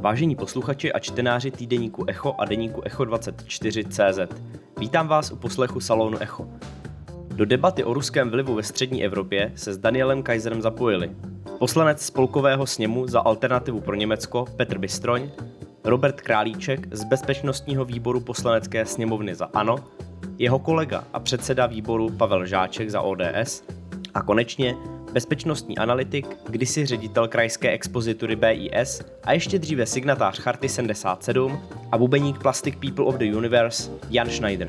Vážení posluchači a čtenáři týdeníku Echo a deníku Echo24.cz, vítám vás u poslechu Salonu Echo. Do debaty o ruském vlivu ve střední Evropě se s Danielem Kaiserem zapojili poslanec Spolkového sněmu za Alternativu pro Německo Petr Bystroň, Robert Králíček z Bezpečnostního výboru Poslanecké sněmovny za ANO, jeho kolega a předseda výboru Pavel Žáček za ODS a konečně bezpečnostní analytik, kdysi ředitel krajské expozitury BIS a ještě dříve signatář Charty 77 a bubeník Plastic People of the Universe Jan Schneider.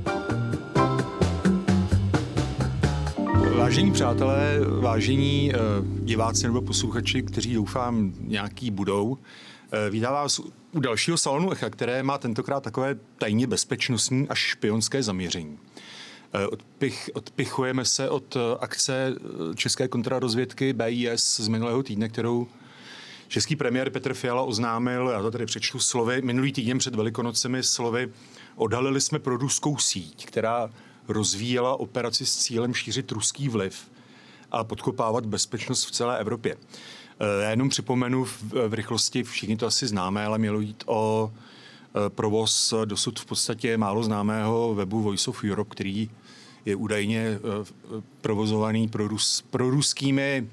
Vážení přátelé, vážení diváci nebo posluchači, kteří doufám nějaký budou, vítám vás u dalšího Salonu Echa, které má tentokrát takové tajně bezpečnostní až špionské zaměření. Odpichujeme se od akce české kontrarozvědky BIS z minulého týdne, kterou český premiér Petr Fiala oznámil, já to tady přečtu slovy, minulý týden před Velikonocemi slovy, odhalili jsme proruskou síť, která rozvíjela operaci s cílem šířit ruský vliv a podkopávat bezpečnost v celé Evropě. Já jenom připomenu v rychlosti, všichni to asi známe, ale mělo jít o provoz dosud v podstatě málo známého webu Voice of Europe, který je údajně provozovaný proruskými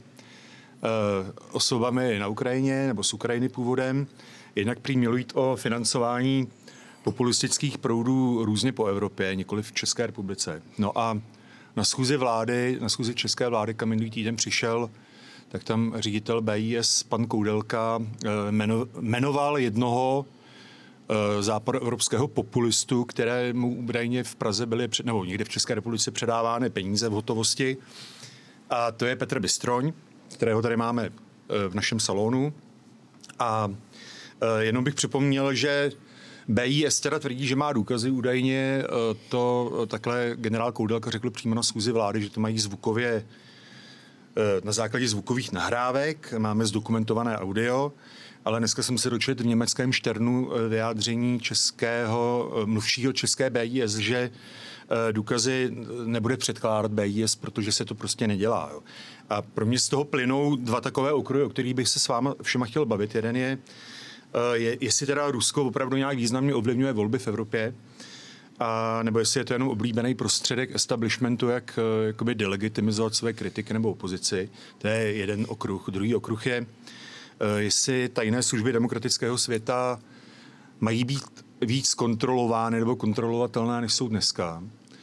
osobami na Ukrajině nebo z Ukrajiny původem. Jednak prý mělo jít o financování populistických proudů různě po Evropě, nikoliv v České republice. No a na schůzi české vlády, kam minulý týden přišel, tak tam ředitel BIS, pan Koudelka, jmenoval jednoho západoevropského populistu, kterému údajně v Praze byly, nebo někde v České republice předávány peníze v hotovosti. A to je Petr Bystroň, kterého tady máme v našem salonu. A jenom bych připomněl, že BIS teda tvrdí, že má důkazy, údajně to takhle generál Koudelka řekl přímo na schůzi vlády, že to mají zvukově na základě zvukových nahrávek, máme zdokumentované audio, ale dneska jsem se dočetl v německém Šternu vyjádření mluvčího české BIS, že důkazy nebude předkládat BIS, protože se to prostě nedělá. Jo. A pro mě z toho plynou dva takové okruhy, o kterých bych se s váma všema chtěl bavit. Jeden je, jestli teda Rusko opravdu nějak významně ovlivňuje volby v Evropě, nebo jestli je to jenom oblíbený prostředek establishmentu, jak jakoby delegitimizovat své kritiky nebo opozici. To je jeden okruh. Druhý okruh je, jestli tajné služby demokratického světa mají být víc kontrolovány nebo kontrolovatelné, než jsou dneska.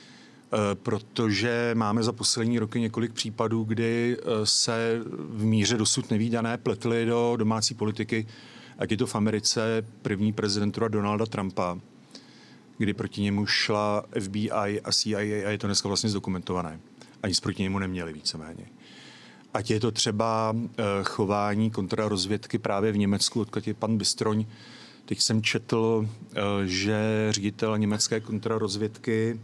Protože máme za poslední roky několik případů, kdy se v míře dosud nevídané pletly do domácí politiky, ať je to v Americe první prezidentura Donalda Trumpa, kdy proti němu šla FBI a CIA a je to dneska vlastně zdokumentované. A nic proti němu neměli víceméně. Ať je to třeba chování kontrarozvědky právě v Německu, odkud je pan Bystroň. Teď jsem četl, že ředitel německé kontrarozvědky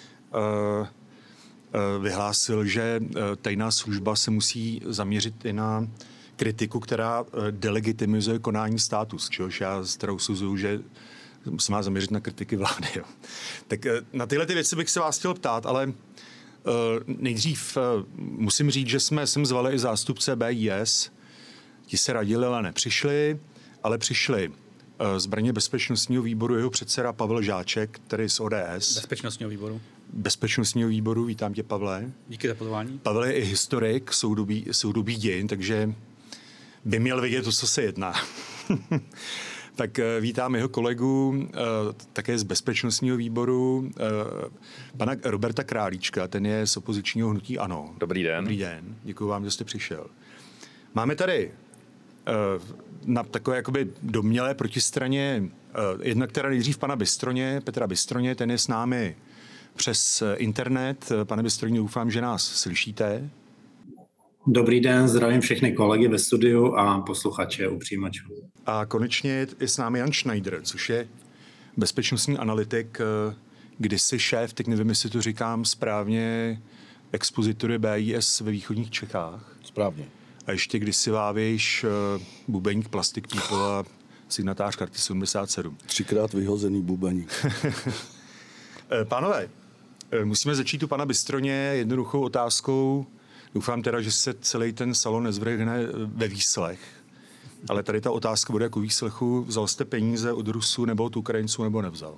vyhlásil, že tajná služba se musí zaměřit i na kritiku, která delegitimizuje konání státu, z čehož já teda usuzuju, že se má zaměřit na kritiky vlády. Jo. Tak na tyhle ty věci bych se vás chtěl ptát, ale nejdřív musím říct, že jsme sem zvali i zástupce BIS. Ti se radili, ale nepřišli, ale přišli z bezpečnostního výboru jeho předseda Pavel Žáček, který z ODS. Bezpečnostního výboru, vítám tě, Pavle. Díky za pozvání. Pavel je i historik, soudobý dějin, takže by měl vědět, o co se jedná. Tak vítám jeho kolegu, také z bezpečnostního výboru, pana Roberta Králíčka, ten je z opozičního hnutí ANO. Dobrý den. Dobrý den, děkuji vám, že jste přišel. Máme tady na takové jakoby domnělé protistraně jednak teda nejdřív pana Bystroně, Petra Bystroně, ten je s námi přes internet. Pane Bystroně, doufám, že nás slyšíte. Dobrý den, zdravím všechny kolegy ve studiu a posluchače u přijímačů. A konečně je s námi Jan Schneider, což je bezpečnostní analytik, kdysi šéf, teď nevím, jestli to říkám správně, expozitury BIS ve východních Čechách. Správně. A ještě kdysi vávějš bubeník Plastic People a signatář Charty 77. 3krát vyhozený bubeník. Pánové, musíme začít u pana Bystroně jednoduchou otázkou. Doufám teda, že se celý ten salon nezvrhne ve výslech. Ale tady ta otázka bude jako výslechu, vzal jste peníze od Rusů nebo od Ukrajinců nebo nevzal?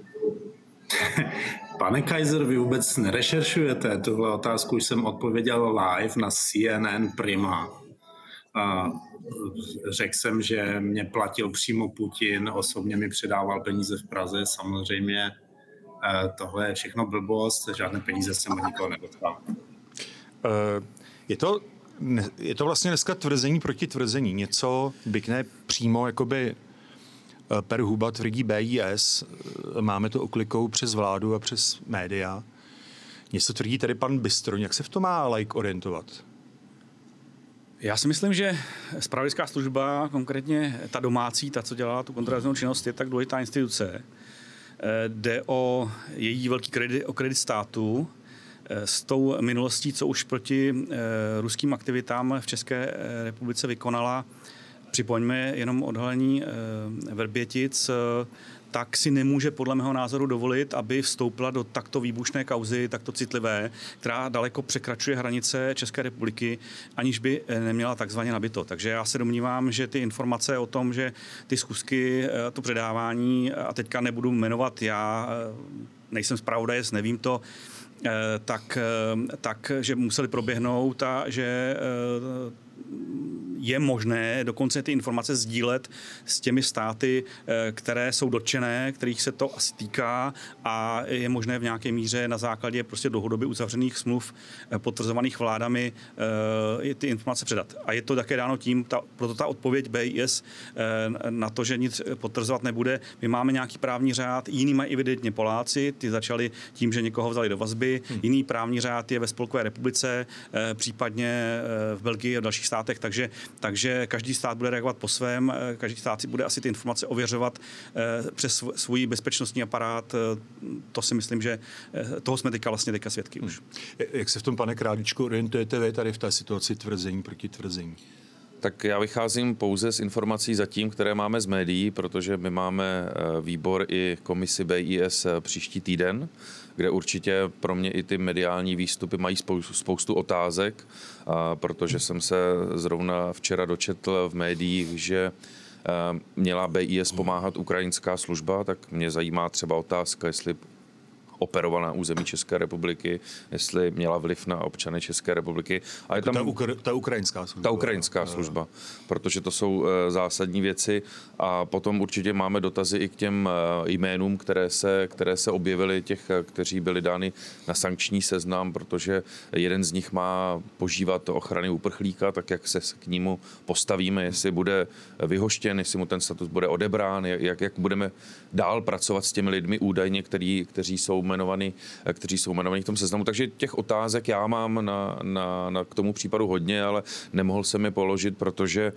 Pane Kaiser, vy vůbec nerešeršujete. Tuhle otázku už jsem odpověděl live na CNN Prima. Řekl jsem, že mě platil přímo Putin, osobně mi předával peníze v Praze. Samozřejmě tohle je všechno blbost, žádné peníze jsem od nikoho nedostal. Je to vlastně dneska tvrzení proti tvrzení. Něco bykne přímo jakoby per huba tvrdí BIS, máme to oklikou přes vládu a přes média. Něco tvrdí tady pan Bystroň. Jak se v tom má laik orientovat? Já si myslím, že zpravodajská služba, konkrétně ta domácí, ta, co dělá tu kontraverzní činnost, je tak důležitá instituce. Jde o její velký kredit, o kredit státu s tou minulostí, co už proti ruským aktivitám v České republice vykonala. Připomeňme jenom odhalení Vrbětic, tak si nemůže podle mého názoru dovolit, aby vstoupila do takto výbušné kauzy, takto citlivé, která daleko překračuje hranice České republiky, aniž by neměla takzvaně nabito. Takže já se domnívám, že ty informace o tom, že ty schůzky, to předávání, a teďka nebudu jmenovat, já nejsem zpravodajec, nevím to, že museli proběhnout a že je možné dokonce ty informace sdílet s těmi státy, které jsou dotčené, kterých se to asi týká, a je možné v nějaké míře na základě prostě dlouhodobě uzavřených smluv potvrzovaných vládami ty informace předat. A je to také dáno tím, proto ta odpověď BIS na to, že nic potvrzovat nebude. My máme nějaký právní řád, jiný mají evidentně Poláci, ty začali tím, že někoho vzali do vazby, jiný právní řád je ve Spolkové republice, případně v Belgii a v dalších státech, takže každý stát bude reagovat po svém, každý stát si bude asi ty informace ověřovat přes svůj bezpečnostní aparát. To si myslím, že toho jsme teďka svědky už. Jak se v tom, pane Králíčku, orientujete vy tady v té situaci tvrzení proti tvrzení? Tak já vycházím pouze z informací zatím, které máme z médií, protože my máme výbor i komisi BIS příští týden, kde určitě pro mě i ty mediální výstupy mají spoustu otázek, protože jsem se zrovna včera dočetl v médiích, že měla BIS pomáhat ukrajinská služba, tak mě zajímá třeba otázka, jestli operovala na území České republiky, jestli měla vliv na občany České republiky. A je tam ta ukrajinská služba. Ta ukrajinská služba, protože to jsou zásadní věci. A potom určitě máme dotazy i k těm jménům, které se objevily, těch, kteří byli dány na sankční seznam, protože jeden z nich má požívat ochrany uprchlíka, tak jak se k němu postavíme, jestli bude vyhoštěn, jestli mu ten status bude odebrán, jak budeme dál pracovat s těmi lidmi údajně, kteří jsou jmenovaní v tom seznamu. Takže těch otázek já mám k tomu případu hodně, ale nemohl jsem je položit, protože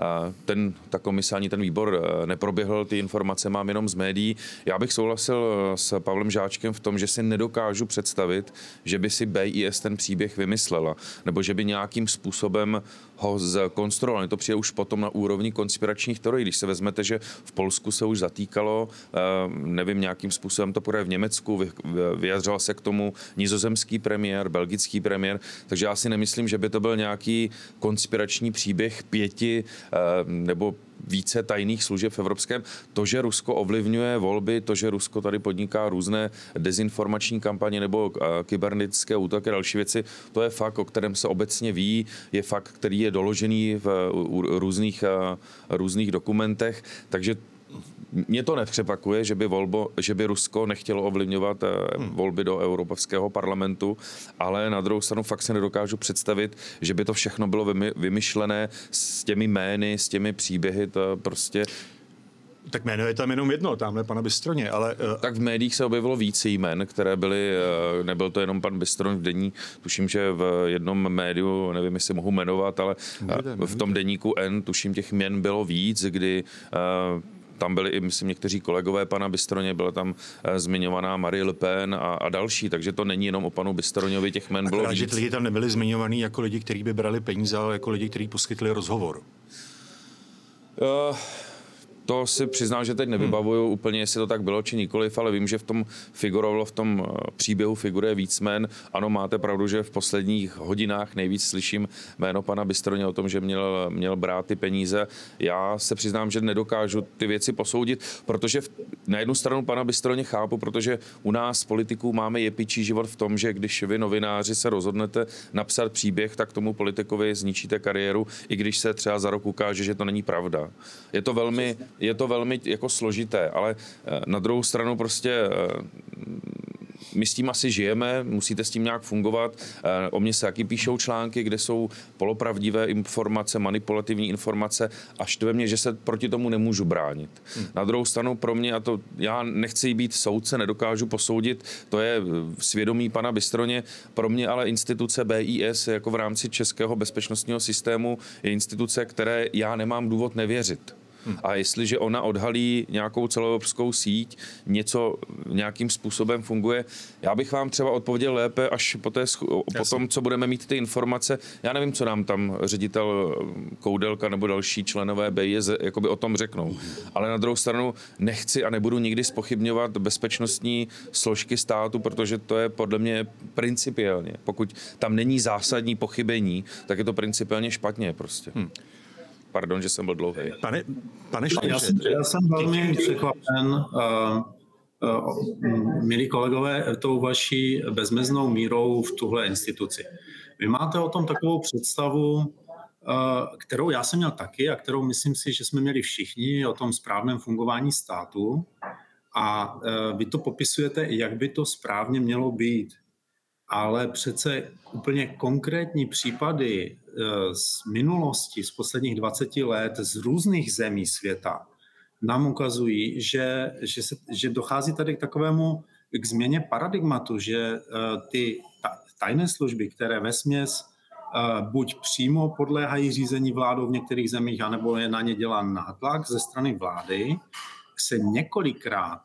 ta komise ani ten výbor neproběhl, ty informace mám jenom z médií. Já bych souhlasil s Pavlem Žáčkem v tom, že si nedokážu představit, že by si BIS ten příběh vymyslela, nebo že by nějakým způsobem ho zkonstruoval. To přijde už potom na úrovni konspiračních teorií. Když se vezmete, že v Polsku se už zatýkalo, nevím, nějakým způsobem to půjde v Německu, vyjadřoval se k tomu nizozemský premiér, belgický premiér, takže já si nemyslím, že by to byl nějaký konspirační příběh 5 nebo více tajných služeb v evropském. To, že Rusko ovlivňuje volby, to, že Rusko tady podniká různé dezinformační kampaně nebo kybernetické útoky a další věci, to je fakt, o kterém se obecně ví, je fakt, který je doložený v různých dokumentech, takže mě to nepřekvapuje, že by Rusko nechtělo ovlivňovat volby do Evropského parlamentu, ale na druhou stranu fakt se nedokážu představit, že by to všechno bylo vymyšlené s těmi jmény, s těmi příběhy, to prostě... Tak jméno je tam jenom jedno, tamhle pana Bystroně, ale... Tak v médiích se objevilo více jmen, které byly, nebyl to jenom pan Bystroň v denní, tuším, že v jednom médiu, nevím, jestli mohu jmenovat, ale v tom deníku N, tuším, těch jmen bylo víc, kdy... Tam byli i, myslím, někteří kolegové pana Bystroně, byla tam zmiňovaná Marie Le Pen a další, takže to není jenom o panu Bystroňovi, těch jmen bylo víc. Že lidi tam nebyli zmiňovaní jako lidi, kteří by brali peníze, ale jako lidi, kteří poskytli rozhovor. To si přiznám, že teď nevybavuju úplně, jestli to tak bylo či nikoliv, ale vím, že v tom figurovalo, v tom příběhu figuruje víc jmen. Ano, máte pravdu, že v posledních hodinách nejvíc slyším jméno pana Bystroně o tom, že měl brát ty peníze. Já se přiznám, že nedokážu ty věci posoudit, protože na jednu stranu pana Bystroně chápu, protože u nás politiků máme jepičí život v tom, že když vy novináři se rozhodnete napsat příběh, tak tomu politikovi zničíte kariéru, i když se třeba za rok ukáže, že to není pravda. Je to velmi jako složité, ale na druhou stranu prostě my s tím asi žijeme, musíte s tím nějak fungovat. O mě se taky píšou články, kde jsou polopravdivé informace, manipulativní informace a štve mě, že se proti tomu nemůžu bránit. Na druhou stranu pro mě, a to já nechci být soudce, nedokážu posoudit, to je svědomí pana Bystroně, pro mě ale instituce BIS jako v rámci českého bezpečnostního systému je instituce, které já nemám důvod nevěřit. A jestliže ona odhalí nějakou celoevropskou síť, něco nějakým způsobem funguje, já bych vám třeba odpověděl lépe až po tom, co budeme mít ty informace. Já nevím, co nám tam ředitel Koudelka nebo další členové BIS jakoby o tom řeknou. Ale na druhou stranu nechci a nebudu nikdy zpochybňovat bezpečnostní složky státu, protože to je podle mě principiálně. Pokud tam není zásadní pochybení, tak je to principiálně špatně prostě. Pardon, že jsem byl dlouhý. Pane Štěře. Já jsem velmi překvapen, milí kolegové, tou vaší bezmeznou mírou v tuhle instituci. Vy máte o tom takovou představu, kterou já jsem měl taky a kterou myslím si, že jsme měli všichni o tom správném fungování státu a vy to popisujete, jak by to správně mělo být. Ale přece úplně konkrétní případy z minulosti, z posledních 20 let, z různých zemí světa, nám ukazují, že dochází tady k takovému k změně paradigmatu, že ty tajné služby, které vesměs buď přímo podléhají řízení vládou v některých zemích, anebo je na ně dělán nátlak ze strany vlády, se několikrát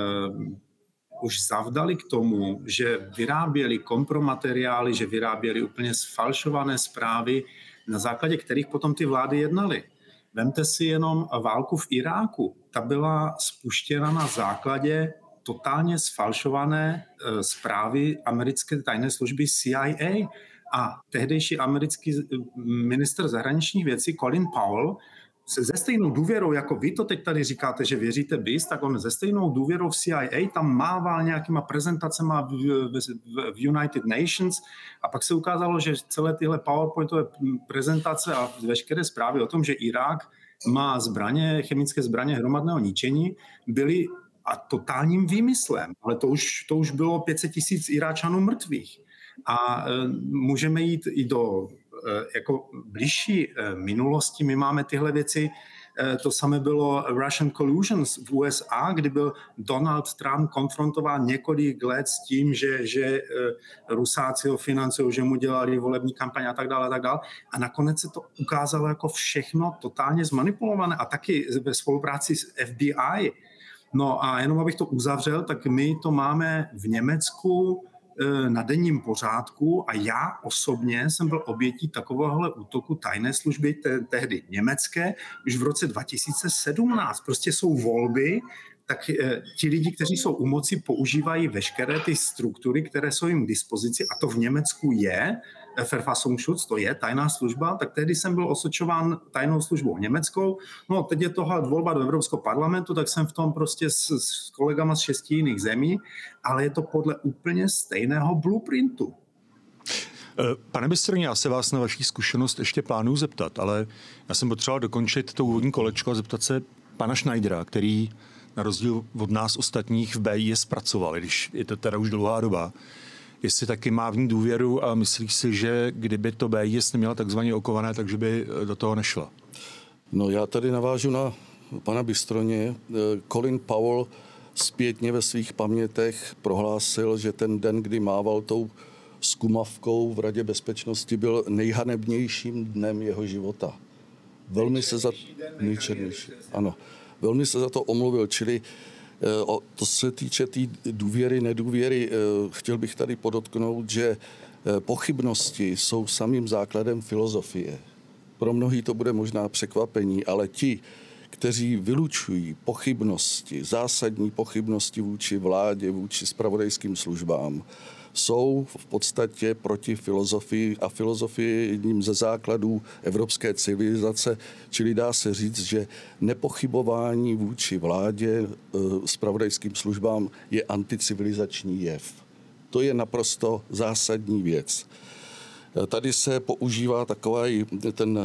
už zavdali k tomu, že vyráběli kompromateriály, že vyráběli úplně sfalšované zprávy, na základě kterých potom ty vlády jednaly. Vemte si jenom válku v Iráku. Ta byla spuštěna na základě totálně sfalšované zprávy americké tajné služby CIA. A tehdejší americký ministr zahraničních věcí Colin Powell se stejnou důvěrou, jako vy to teď tady říkáte, že věříte BIS, tak on se stejnou důvěrou v CIA tam mával nějakýma prezentacema v United Nations a pak se ukázalo, že celé tyhle PowerPointové prezentace a veškeré zprávy o tom, že Irák má zbraně, chemické zbraně hromadného ničení, byly a totálním výmyslem. Ale to už bylo 500 000 Iráčanů mrtvých. A můžeme jít i do jako bližší minulosti. My máme tyhle věci, to samé bylo Russian Collusion v USA, kdy byl Donald Trump konfrontován několik let s tím, že Rusáci ho financují, že mu dělali volební kampaň a tak dále. A nakonec se to ukázalo jako všechno totálně zmanipulované a taky ve spolupráci s FBI. No a jenom abych to uzavřel, tak my to máme v Německu na denním pořádku a já osobně jsem byl obětí takovéhohle útoku tajné služby, tehdy německé, už v roce 2017. Prostě jsou volby, tak ti lidi, kteří jsou u moci, používají veškeré ty struktury, které jsou jim k dispozici a to v Německu je, Verfassungsschutz, to je tajná služba, tak tehdy jsem byl osočován tajnou službou německou. No teď je tohle volba do Evropského parlamentu, tak jsem v tom prostě s kolegama z 6 jiných zemí, ale je to podle úplně stejného blueprintu. Pane Bystroně, já se vás na vaši zkušenost ještě plánuju zeptat, ale já jsem potřeboval dokončit to úvodní kolečko a zeptat se pana Schneidera, který na rozdíl od nás ostatních v BIS pracoval, když je to teda už dlouhá doba. Jestli taky má v ní důvěru a myslí si, že kdyby to BIS neměla takzvaně okované, takže by do toho nešla? No já tady navážu na pana Bystroně. Colin Powell zpětně ve svých pamětech prohlásil, že ten den, kdy mával tou skumavkou v Radě bezpečnosti, byl nejhanebnějším dnem jeho života. Velmi se za nejčernější. Ano. Velmi se za to omluvil, čili to se týče té důvěry, nedůvěry, chtěl bych tady podotknout, že pochybnosti jsou samým základem filozofie. Pro mnohý to bude možná překvapení, ale ti, kteří vylučují pochybnosti, zásadní pochybnosti vůči vládě, vůči zpravodajským službám, jsou v podstatě proti filozofii a filozofie je jedním ze základů evropské civilizace, čili dá se říct, že nepochybování vůči vládě, zpravodajským službám je anticivilizační jev. To je naprosto zásadní věc. Tady se používá takový ten,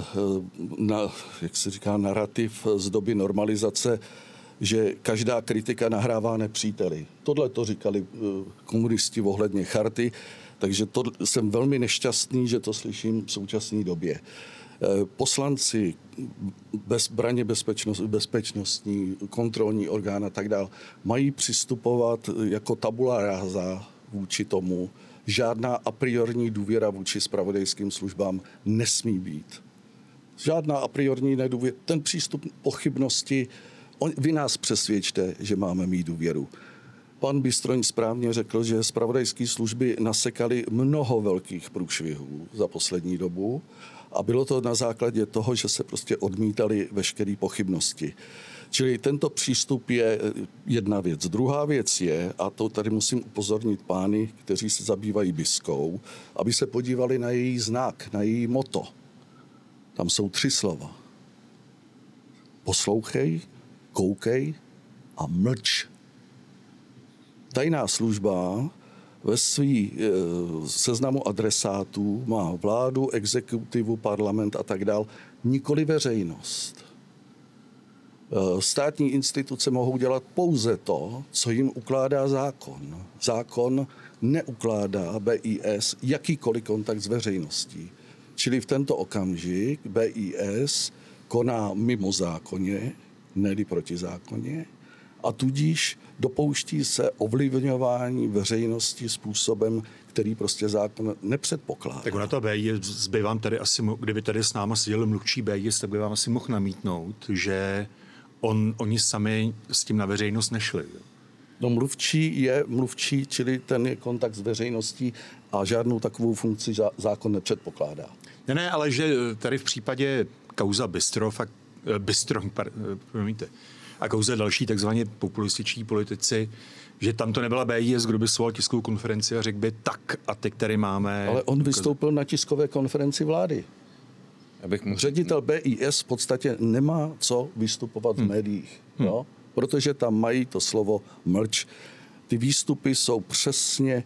jak se říká, narrativ z doby normalizace, že každá kritika nahrává nepříteli. Tohle to říkali komunisti ohledně charty, takže to jsem velmi nešťastný, že to slyším v současné době. Poslanci, zbraně bezpečnostní, kontrolní orgán a tak dále, mají přistupovat jako tabula rasa vůči tomu. Žádná a priorní důvěra vůči zpravodajským službám nesmí být. Žádná a priorní nedůvěra. Ten přístup pochybnosti, vy nás přesvědčte, že máme mít důvěru. Pan Bystroň správně řekl, že zpravodajské služby nasekaly mnoho velkých průšvihů za poslední dobu a bylo to na základě toho, že se prostě odmítaly veškeré pochybnosti. Čili tento přístup je jedna věc. Druhá věc je, a to tady musím upozornit pány, kteří se zabývají BISkou, aby se podívali na její znak, na její motto. Tam jsou 3 slova. Poslouchej, koukej a mlč. Tajná služba ve svý seznamu adresátů má vládu, exekutivu, parlament a tak dál, nikoli veřejnost. Státní instituce mohou dělat pouze to, co jim ukládá zákon. Zákon neukládá BIS jakýkoliv kontakt s veřejností. Čili v tento okamžik BIS koná mimo zákoně, ne-li protizákonně, a tudíž dopouští se ovlivňování veřejnosti způsobem, který prostě zákon nepředpokládá. Tak ona to BIS by vám tady asi, kdyby tady s náma seděl mluvčí BIS, tak by vám asi mohl namítnout, že oni sami s tím na veřejnost nešli. No mluvčí je mluvčí, čili ten je kontakt s veřejností a žádnou takovou funkci zákon nepředpokládá. Ne, ale že tady v případě kauza promiňte, a kauza další takzvaně populističní politici, že tam to nebyla BIS, kdo by svolal tiskovou konferenci a řekl by tak a teď tady máme... Ale on vystoupil na tiskové konferenci vlády. Ředitel BIS v podstatě nemá co vystupovat v médiích, no? Protože tam mají to slovo mlč. Ty výstupy jsou přesně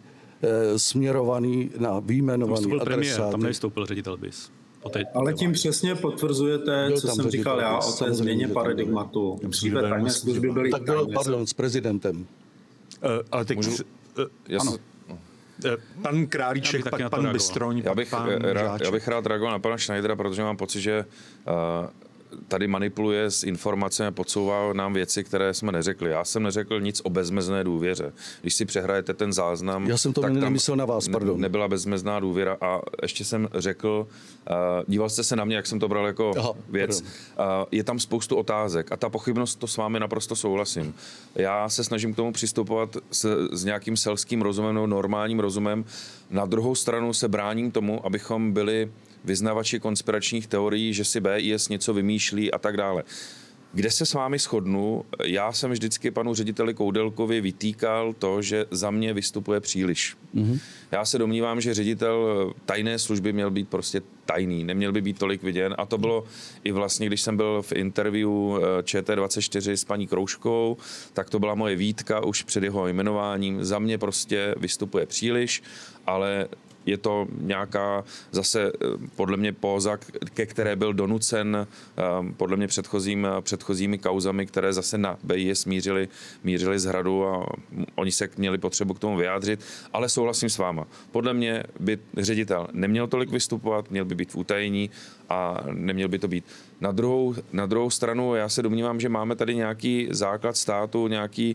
směrovaný na výjmenovaný adresáty. Tam nevystoupil ředitel BIS. Ale tím přesně potvrzujete, co jsem říkal já o té změně paradigmatu. Dříve tajné služby byly tak byl, pardon, s prezidentem. Ale teď... Ano. Pan Králíček, pan Bystroň, já bych rád reagoval na pana Schneidera, protože mám pocit, že tady manipuluje s informacemi a podsouvá nám věci, které jsme neřekli. Já jsem neřekl nic o bezmezné důvěře. Když si přehrajete ten záznam... Já jsem to nemyslel na vás, pardon. Nebyla bezmezná důvěra a ještě jsem řekl, díval jste se na mě, jak jsem to bral jako věc. Je tam spoustu otázek a ta pochybnost, to s vámi naprosto souhlasím. Já se snažím k tomu přistupovat s nějakým selským rozumem nebo normálním rozumem. Na druhou stranu se bráním tomu, abychom byli vyznavači konspiračních teorií, že si BIS něco vymýšlí a tak dále. Kde se s vámi shodnu, já jsem vždycky panu řediteli Koudelkovi vytýkal to, že za mě vystupuje příliš. Já se domnívám, že ředitel tajné služby měl být prostě tajný, neměl by být tolik viděn a to bylo i vlastně, když jsem byl v interview ČT24 s paní Krouškou, tak to byla moje výtka už před jeho jmenováním. Za mě prostě vystupuje příliš, ale je to nějaká zase podle mě póza, ke které byl donucen podle mě předchozími kauzami, které zase na BIS mířili z hradu a oni se měli potřebu k tomu vyjádřit, ale souhlasím s váma. Podle mě by ředitel neměl tolik vystupovat, měl by být v utajení a neměl by to být. Na druhou stranu já se domnívám, že máme tady nějaký základ státu, nějaký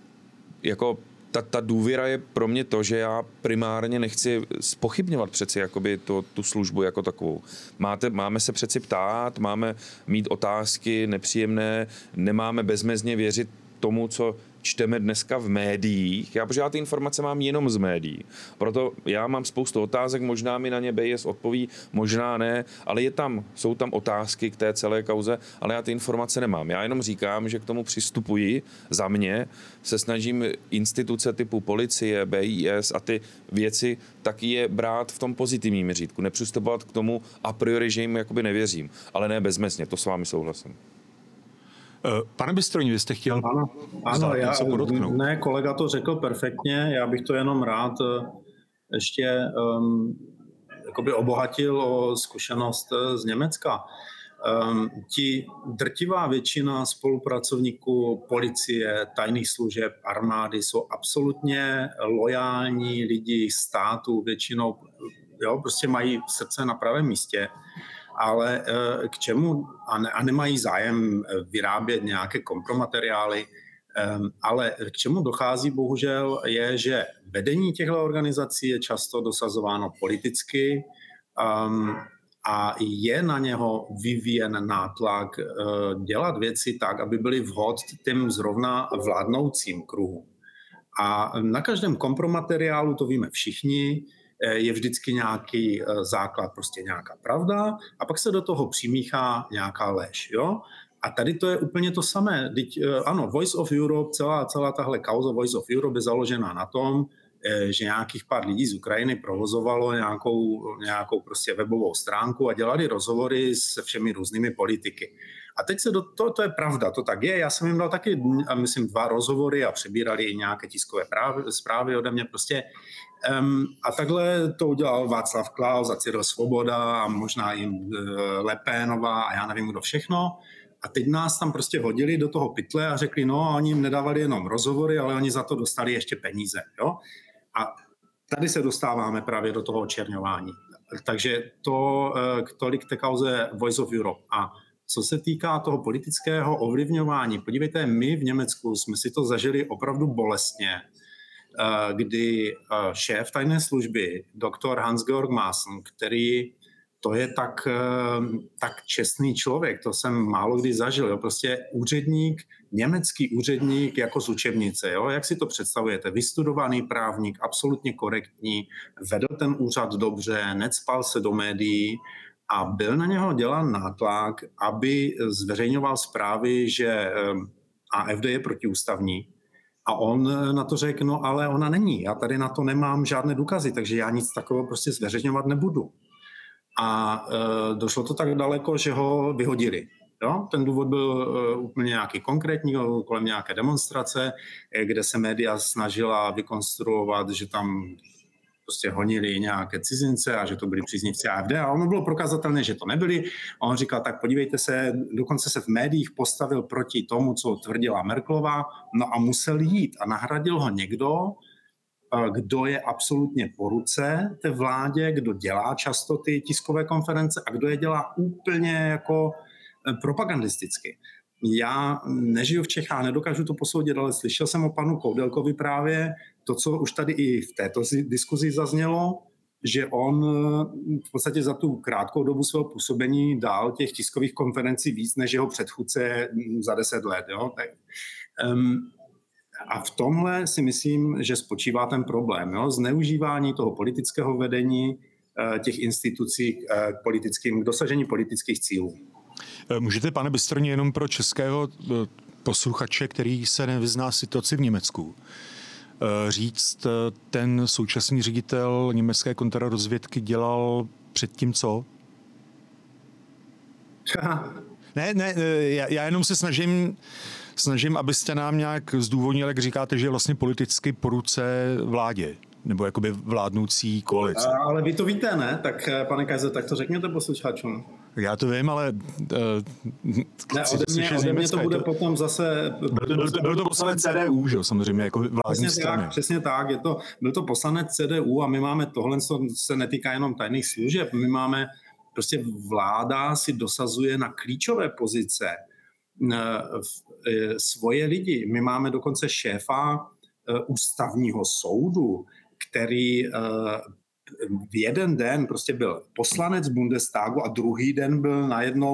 jako ta důvěra je pro mě to, že já primárně nechci zpochybňovat přeci jakoby tu službu jako takovou. Máme se přeci ptát, máme mít otázky nepříjemné, nemáme bezmezně věřit tomu, co čteme dneska v médiích, protože já ty informace mám jenom z médií. Proto já mám spoustu otázek, možná mi na ně BIS odpoví, možná ne, ale jsou tam otázky k té celé kauze, ale já ty informace nemám. Já jenom říkám, že k tomu přistupuji za mě, se snažím instituce typu policie, BIS a ty věci taky je brát v tom pozitivním měřítku, nepřistupovat k tomu a priori, že jim jakoby nevěřím, ale ne bezmezně, to s vámi souhlasím. Pane Bystroni, vy jste chtěl něco podotknout? Ne, kolega to řekl perfektně, já bych to jenom rád ještě jakoby obohatil o zkušenost z Německa. Ti drtivá většina spolupracovníků policie, tajných služeb, armády jsou absolutně lojální lidi státu, většinou prostě mají srdce na pravém místě. Ale k čemu, a nemají zájem vyrábět nějaké kompromateriály, ale k čemu dochází bohužel je, že vedení těchto organizací je často dosazováno politicky a je na něho vyvíjen nátlak dělat věci tak, aby byly vhod těm zrovna vládnoucím kruhům. A na každém kompromateriálu, to víme všichni, je vždycky nějaký základ, prostě nějaká pravda a pak se do toho přimíchá nějaká lež. Jo? A tady to je úplně to samé. Ano, Voice of Europe, celá tahle kauza Voice of Europe je založená na tom, že nějakých pár lidí z Ukrajiny provozovalo nějakou prostě webovou stránku a dělali rozhovory se všemi různými politiky. A teď to je pravda, to tak je. Já jsem jim dal taky, myslím, 2 rozhovory a přebírali i nějaké tiskové zprávy ode mě prostě. A takhle to udělal Václav Klaus a Cyril Svoboda a možná i Le Penová a já nevím kdo všechno. A teď nás tam prostě hodili do toho pytle a řekli, no, oni jim nedávali jenom rozhovory, ale oni za to dostali ještě peníze. Jo? A tady se dostáváme právě do toho očerňování. Takže tolik té kauze Voice of Europe. A co se týká toho politického ovlivňování, podívejte, my v Německu jsme si to zažili opravdu bolestně, kdy šéf tajné služby, doktor Hans-Georg Maaßen, který to je tak čestný člověk, to jsem málo kdy zažil, jo? Prostě německý úředník jako z učebnice, jo? Jak si to představujete, vystudovaný právník, absolutně korektní, vedl ten úřad dobře, necpal se do médií a byl na něho dělán nátlak, aby zveřejňoval zprávy, že AfD je protiústavní. A on na to řekl, no ale ona není, já tady na to nemám žádné důkazy, takže já nic takového prostě zveřejňovat nebudu. A došlo to tak daleko, že ho vyhodili. Jo? Ten důvod byl úplně nějaký konkrétní, kolem nějaké demonstrace, kde se média snažila vykonstruovat, že tam prostě honili nějaké cizince a že to byli příznivci AfD. A ono bylo prokazatelné, že to nebyli. A on říkal, tak podívejte se, dokonce se v médiích postavil proti tomu, co tvrdila Merkelová, no a musel jít a nahradil ho někdo, kdo je absolutně po ruce té vládě, kdo dělá často ty tiskové konference a kdo je dělá úplně jako propagandisticky. Já nežiju v Čechách, nedokážu to posoudit, ale slyšel jsem o panu Koudelkovi právě to, co už tady i v této diskuzi zaznělo, že on v podstatě za tu krátkou dobu svého působení dal těch tiskových konferencí víc než jeho předchůdce za 10 let. Jo? Tak, a v tomhle si myslím, že spočívá ten problém. Jo? Zneužívání toho politického vedení těch institucí k dosažení politických cílů. Můžete, pane Bystroni, jenom pro českého posluchače, který se nevyzná situaci v Německu, říct, ten současný ředitel německé kontrarozvědky dělal předtím co? Ne, já jenom se snažím, abyste nám nějak zdůvodnil, jak říkáte, že je vlastně politicky po ruce vládě, nebo jakoby vládnoucí koalice. Ale vy to víte, ne? Tak, pane Kaiser, tak to řekněte posluchačům. Já to vím, ale... Ode mě to bude potom zase... Byl to poslanec CDU, že jo, samozřejmě, jako vládní strany. Přesně tak, byl to poslanec CDU a my máme tohle, co se netýká jenom tajných služeb, my máme prostě vláda si dosazuje na klíčové pozice svoje lidi. My máme dokonce šéfa ústavního soudu, který v jeden den prostě byl poslanec Bundestagu a druhý den byl najednou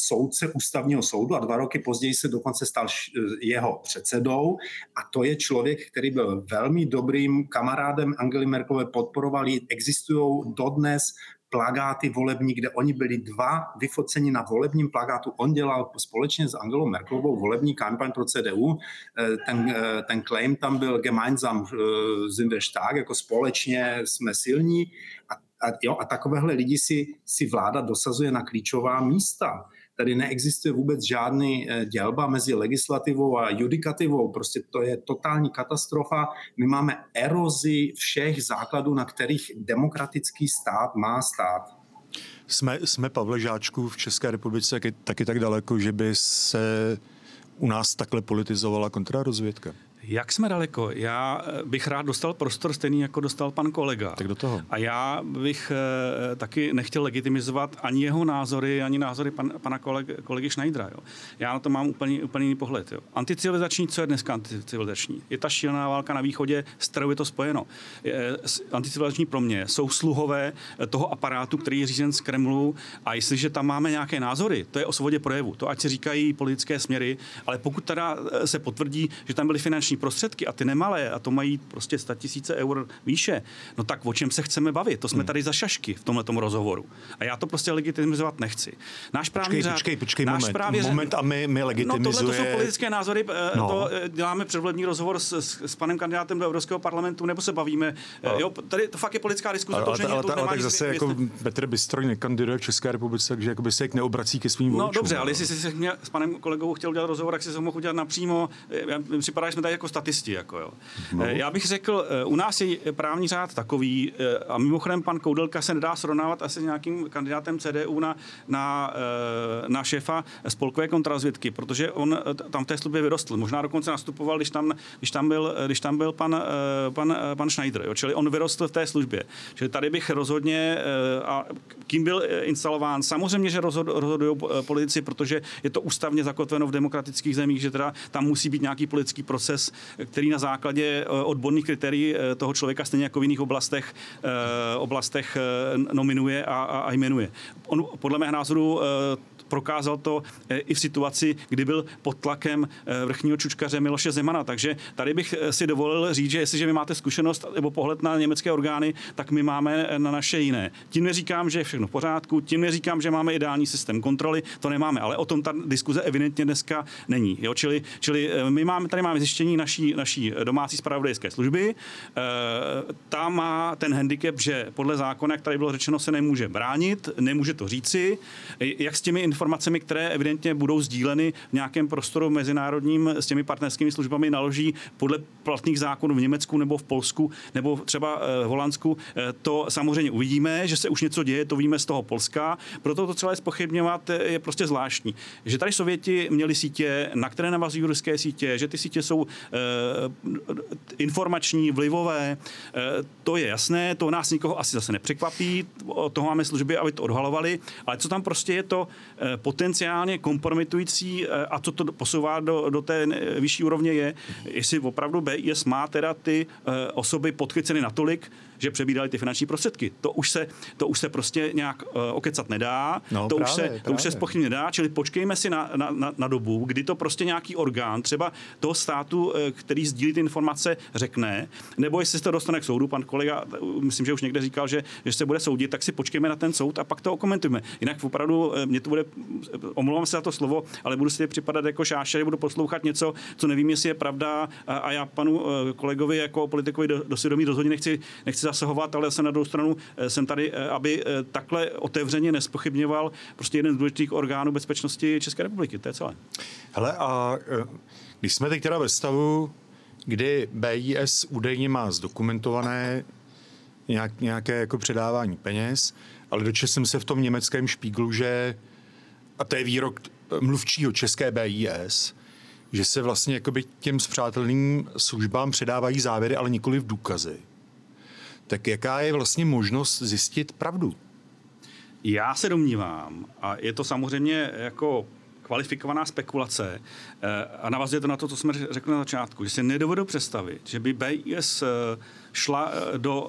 soudce ústavního soudu a 2 roky později se dokonce stal jeho předsedou a to je člověk, který byl velmi dobrým kamarádem Angely Merkelové, podporoval ji, existují dodnes plagáty volební, kde oni byli 2 vyfoceni na volebním plagátu. On dělal společně s Angelou Merkelovou volební kampaň pro CDU. Ten claim tam byl gemeinsam sind wir stark, jako společně jsme silní. A takovéhle lidi si vláda dosazuje na klíčová místa. Tady neexistuje vůbec žádný dělba mezi legislativou a judikativou. Prostě to je totální katastrofa. My máme erozi všech základů, na kterých demokratický stát má stát. Jsme, Pavle Žáčku, v České republice taky tak daleko, že by se u nás takhle politizovala kontrarozvědka? Jak jsme daleko? Já bych rád dostal prostor stejný, jako dostal pan kolega. Tak do toho. A já bych taky nechtěl legitimizovat ani jeho názory, ani názory pana kolegy Schneidera. Jo. Já na to mám úplně jiný pohled. Jo. Anticivilizační, co je dneska anticivilizační? Je ta šílená válka na východě, s kterou je to spojeno. Anticivilizační pro mě jsou sluhové toho aparátu, který je řízen z Kremlu, a jestliže tam máme nějaké názory, to je o svobodě projevu. To ať se říkají politické směry, ale pokud teda se potvrdí, že tam byly finanční prostředky a ty nemalé, a to mají prostě 100 000 eur výše, no tak o čem se chceme bavit? To jsme tady za šašky v tomhletom rozhovoru. A já to prostě legitimizovat nechci. Náš právní řád... Počkej, moment a my legitimizuje... No tohle to jsou politické názory, to děláme předvolební rozhovor s panem kandidátem do Evropského parlamentu, nebo se bavíme. Jo, tady to fakt je politická diskuze. Ale tak zase jako Petr Bystroň nekandiduje v České republice, takže jakoby se neobrací ke svým voličům. No dobře, ale jestli si s panem kolegou chtěl udělat rozhovor, tak si se mohl udělat napřímo. Připadá, že jsme tady jako statisti. Jako, jo. No. Já bych řekl, u nás je právní řád takový, a mimochodem pan Koudelka se nedá srovnávat asi s nějakým kandidátem CDU na šéfa spolkové kontrarozvědky, protože on tam v té službě vyrostl. Možná dokonce nastupoval, když tam byl pan Schneider. Jo. Čili on vyrostl v té službě. Čili tady bych rozhodně, a kým byl instalován, samozřejmě, že rozhodují politici, protože je to ústavně zakotveno v demokratických zemích, že teda tam musí být nějaký politický proces, který na základě odborných kritérií toho člověka stejně jako v jiných oblastech nominuje a jmenuje. On podle mého názoru prokázal to i v situaci, kdy byl pod tlakem vrchního čučkaře Miloše Zemana. Takže tady bych si dovolil říct, že jestliže vy máte zkušenost nebo pohled na německé orgány, tak my máme na naše jiné. Tím neříkám, že je všechno v pořádku, tím neříkám, že máme ideální systém kontroly, to nemáme, ale o tom ta diskuze evidentně dneska není. Jo? Čili my tady máme zjištění naší domácí zpravodajské služby. Ta má ten handicap, že podle zákona, jak tady bylo řečeno, se nemůže bránit, nemůže to říci. Jak s těmi informacemi, které evidentně budou sdíleny v nějakém prostoru mezinárodním s těmi partnerskými službami, naloží podle platných zákonů v Německu nebo v Polsku nebo třeba v Holandsku, to samozřejmě uvidíme, že se už něco děje, to víme z toho Polska, proto to celé zpochybňovat je prostě zvláštní. Že tady Sověti měli sítě, na které navazují ruské sítě, že ty sítě jsou informační, vlivové, to je jasné, to nás nikoho asi zase nepřekvapí, od toho máme služby, aby to odhalovali, ale co tam prostě je to potenciálně kompromitující a co to posouvá do té vyšší úrovně je, jestli opravdu BIS má teda ty osoby podchyceny natolik, že přebírali ty finanční prostředky. To už se prostě nějak okecat nedá, to už se zpochybnit nedá, čili počkejme si na dobu, kdy to prostě nějaký orgán, třeba toho státu, který sdílí ty informace, řekne, nebo jestli se to dostane k soudu, pan kolega, myslím, že už někde říkal, že se bude soudit, tak si počkejme na ten soud a pak to okomentujeme. Jinak opravdu mě to bude, omlouvám se za to slovo, ale budu si připadat jako šáše, že budu poslouchat něco, co nevím, jestli je pravda, a já panu kolegovi jako politikovi do svědomí rozhodně nechci zasahovat, ale jsem na druhou stranu jsem tady, aby takhle otevřeně nespochybňoval prostě jeden z důležitých orgánů bezpečnosti České republiky. To je celé. Hele, a když jsme teď teda ve stavu, kdy BIS údajně má zdokumentované nějaké jako předávání peněz, ale dočetl jsem se v tom německém Spiegelu, že, a to je výrok mluvčího české BIS, že se vlastně jakoby těm spřátelným službám předávají závěry, ale nikoli v důkazy. Tak jaká je vlastně možnost zjistit pravdu? Já se domnívám, a je to samozřejmě jako kvalifikovaná spekulace, a navazuje to na to, co jsme řekli na začátku, že si nedovedu představit, že by BIS šla do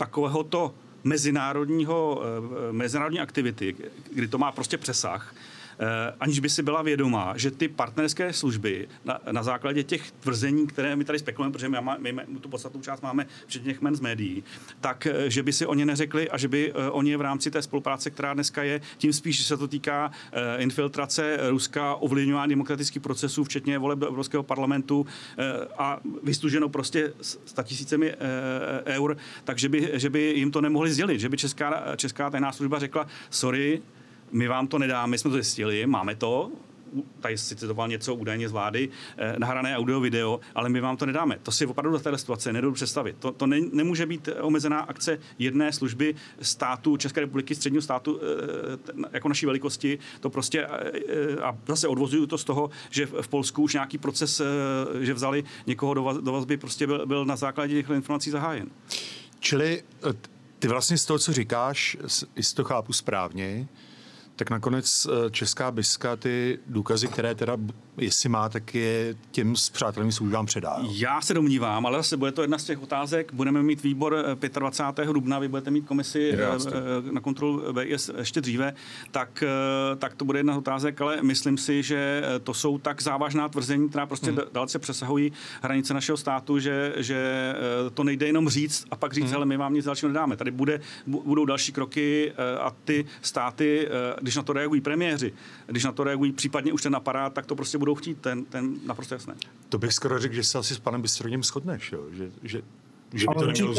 takovéhoto mezinárodní aktivity, kdy to má prostě přesah, aniž by si byla vědomá, že ty partnerské služby na základě těch tvrzení, které my tady spekulujeme, protože my tu podstatnou část máme včetně těch men z médií, tak že by si oni neřekli a že by oni v rámci té spolupráce, která dneska je, tím spíš, že se to týká infiltrace Ruska, ovlivňování demokratických procesů, včetně voleb do Evropského parlamentu a vystuženo prostě 100 000 eur, takže že by jim to nemohli sdělit, že by česká tajná služba řekla, sorry, my vám to nedáme, my jsme to zjistili, máme to, tady si citoval něco údajně z vlády, nahrané audio, video, ale my vám to nedáme. To si opravdu do této situace nedovedu představit. To nemůže být omezená akce jedné služby státu České republiky, středního státu jako naší velikosti. To prostě a zase odvozuju to z toho, že v Polsku už nějaký proces, že vzali někoho do vazby, prostě byl na základě těchto informací zahájen. Čili ty vlastně z toho, co říkáš, jestli to chápu správně, tak nakonec česká BISka ty důkazy, které teda, jestli má, tak je těm spřáteleným službám předá. Já se domnívám, ale zase bude to jedna z těch otázek. Budeme mít výbor 25. dubna, vy budete mít komisi na kontrolu BIS ještě dříve, tak to bude jedna z otázek, ale myslím si, že to jsou tak závažná tvrzení, která prostě dalece přesahují hranice našeho státu, že to nejde jenom říct a pak říct, ale my vám nic dalšího nedáme. Tady budou další kroky a ty státy, když na to reagují premiéři, když na to reagují případně už ten aparát, tak to prostě budou chtít, ten naprosto jasné. To bych skoro řekl, že se asi s panem Bystroněm shodneš, jo? Že by to nemělo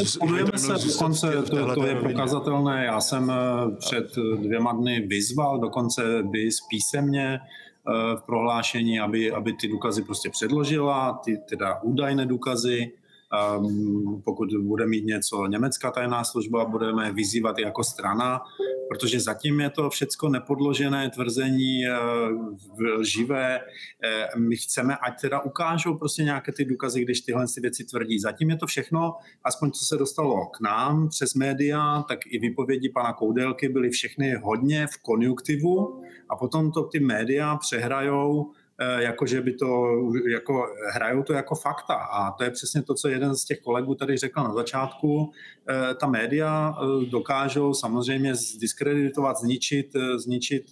to je prokazatelné. Já jsem před 2 dny vyzval dokonce BIS písemně v prohlášení, aby ty důkazy prostě předložila, ty teda údajné důkazy. Pokud bude mít něco německá tajná služba, budeme vyzývat i jako strana, protože zatím je to všecko nepodložené tvrzení, lživé. My chceme, ať teda ukážou prostě nějaké ty důkazy, když tyhle věci tvrdí. Zatím je to všechno, aspoň co se dostalo k nám přes média, tak i výpovědi pana Koudelky byly všechny hodně v konjunktivu a potom to ty média přehrajou jako že by to, jako hrajou to jako fakta. A to je přesně to, co jeden z těch kolegů tady řekl na začátku. Ta média dokážou samozřejmě zdiskreditovat, zničit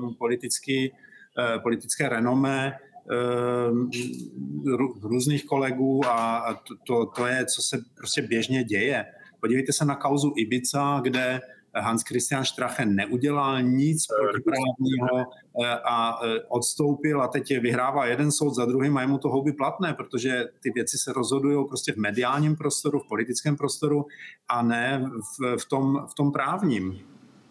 politické renomé různých kolegů a to je, co se prostě běžně děje. Podívejte se na kauzu Ibiza, kde Hans Christian Strache neudělal nic protiprávního a odstoupil a teď vyhrává jeden soud za druhým a je mu to houby platné, protože ty věci se rozhodují prostě v mediálním prostoru, v politickém prostoru a ne v tom právním.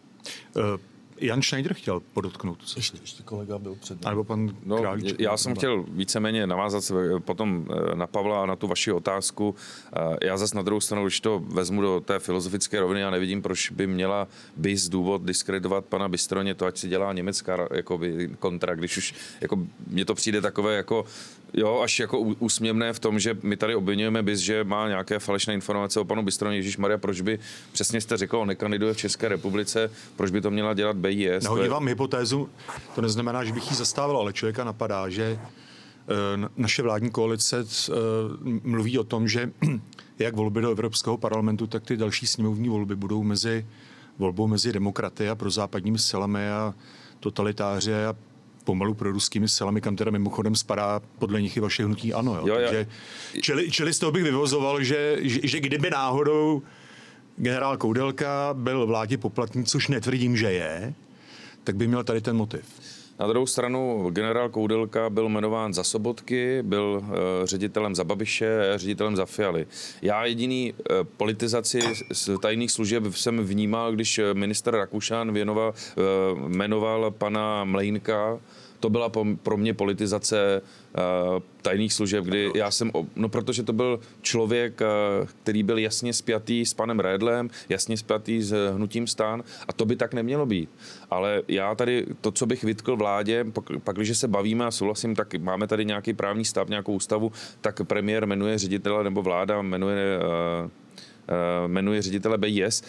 Jan Schneider chtěl podotknout. Ještě kolega byl před námi. Nebo pan Králíček. Já jsem chtěl víceméně navázat potom na Pavla a na tu vaši otázku. Já zase na druhou stranu, když to vezmu do té filozofické roviny, já nevidím, proč by měla BIS důvod diskreditovat pana Bystroně, to ať si dělá německá jakoby, kontra, když už jako, mně to přijde takové jako jo, až jako úsměvné v tom, že my tady obviňujeme BIS, že má nějaké falešné informace o panu Bystroně. Ježišmarja, proč by, přesně jste řekl, on nekandiduje v České republice, proč by to měla dělat BIS? Nahodím vám hypotézu, to neznamená, že bych ji zastával, ale člověka napadá, že naše vládní koalice mluví o tom, že jak volby do Evropského parlamentu, tak ty další sněmovní volby budou volbou mezi demokraty a prozápadními silami a totalitáři a pomalu proruskými silami, kam teda mimochodem spadá podle nich i vaše hnutí ANO. Jo? Takže, čili z toho bych vyvozoval, že kdyby náhodou generál Koudelka byl vládě poplatný, což netvrdím, že je, tak by měl tady ten motiv. Na druhou stranu generál Koudelka byl jmenován za Sobotky, byl ředitelem za Babiše, ředitelem za Fialy. Já jediný politizaci z tajných služeb jsem vnímal, když minister Rakušan jmenoval pana Mlejnka. To byla pro mě politizace tajných služeb, kdy já jsem, protože to byl člověk, který byl jasně spjatý s panem Redlem, jasně spjatý s hnutím STAN a to by tak nemělo být. Ale já tady, to, co bych vytkl vládě, pak když se bavíme a souhlasím, tak máme tady nějaký právní stav, nějakou ústavu, tak premiér jmenuje ředitele nebo vláda jmenuje ředitele BIS.